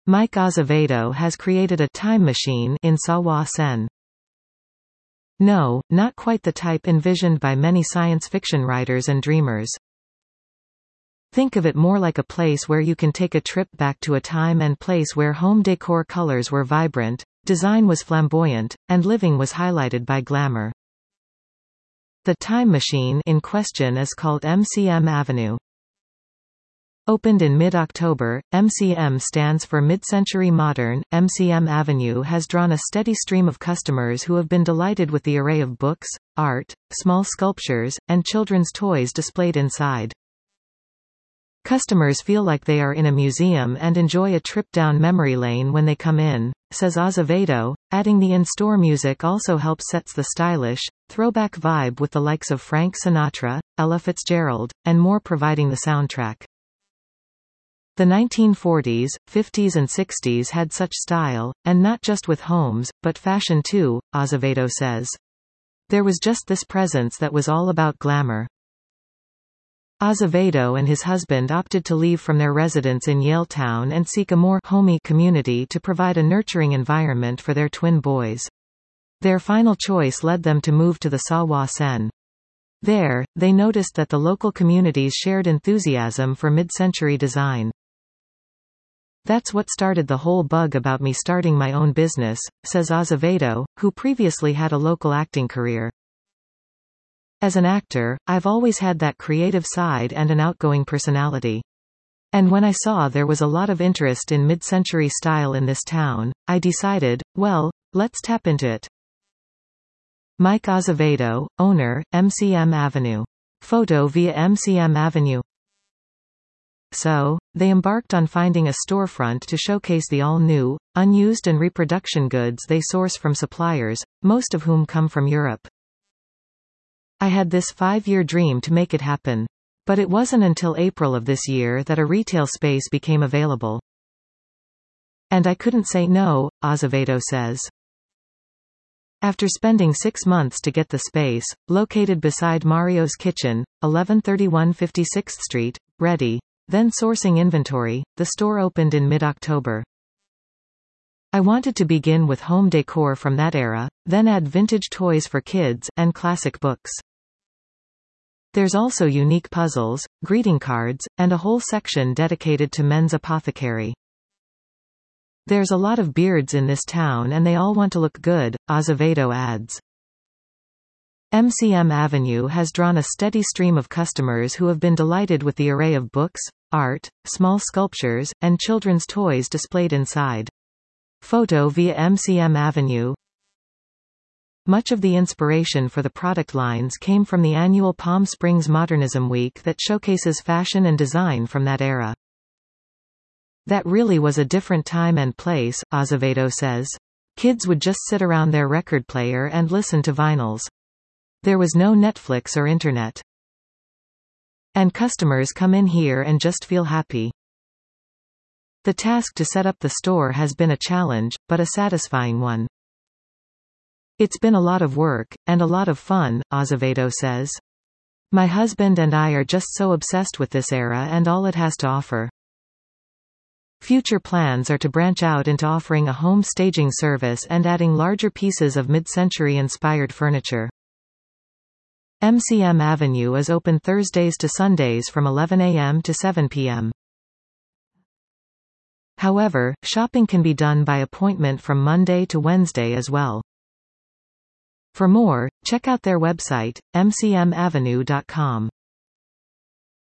Mike Azevedo has created a time machine in Sawa Sen. No, not quite the type envisioned by many science fiction writers and dreamers. Think of it more like a place where you can take a trip back to a time and place where home decor colors were vibrant, design was flamboyant, and living was highlighted by glamour. The time machine in question is called MCM Avenue. Opened in mid-October, MCM stands for Mid-Century Modern. MCM Avenue has drawn a steady stream of customers who have been delighted with the array of books, art, small sculptures, and children's toys displayed inside. Customers feel like they are in a museum and enjoy a trip down memory lane when they come in, says Azevedo, adding the in-store music also helps sets the stylish, throwback vibe with the likes of Frank Sinatra, Ella Fitzgerald, and more providing the soundtrack. The 1940s, 50s and 60s had such style, and not just with homes, but fashion too, Azevedo says. There was just this presence that was all about glamour. Azevedo and his husband opted to leave from their residence in Yaletown and seek a more homey community to provide a nurturing environment for their twin boys. Their final choice led them to move to the Sawa Sen. There, they noticed that the local communities shared enthusiasm for mid-century design. That's what started the whole bug about me starting my own business, says Azevedo, who previously had a local acting career. As an actor, I've always had that creative side and an outgoing personality. And when I saw there was a lot of interest in mid-century style in this town, I decided, well, let's tap into it. Mike Azevedo, owner, MCM Avenue. Photo via MCM Avenue. So, they embarked on finding a storefront to showcase the all-new, unused and reproduction goods they source from suppliers, most of whom come from Europe. I had this 5-year dream to make it happen. But it wasn't until April of this year that a retail space became available. And I couldn't say no, Azevedo says. After spending 6 months to get the space, located beside Mario's Kitchen, 1131 56th Street, ready, then sourcing inventory, the store opened in mid-October. I wanted to begin with home decor from that era, then add vintage toys for kids, and classic books. There's also unique puzzles, greeting cards, and a whole section dedicated to men's apothecary. There's a lot of beards in this town and they all want to look good, Azevedo adds. MCM Avenue has drawn a steady stream of customers who have been delighted with the array of books, art, small sculptures, and children's toys displayed inside. Photo via MCM Avenue. Much of the inspiration for the product lines came from the annual Palm Springs Modernism Week that showcases fashion and design from that era. That really was a different time and place, Azevedo says. Kids would just sit around their record player and listen to vinyls. There was no Netflix or internet. And customers come in here and just feel happy. The task to set up the store has been a challenge, but a satisfying one. It's been a lot of work, and a lot of fun, Azevedo says. My husband and I are just so obsessed with this era and all it has to offer. Future plans are to branch out into offering a home staging service and adding larger pieces of mid-century inspired furniture. MCM Avenue is open Thursdays to Sundays from 11 a.m. to 7 p.m. However, shopping can be done by appointment from Monday to Wednesday as well. For more, check out their website, mcmavenue.com.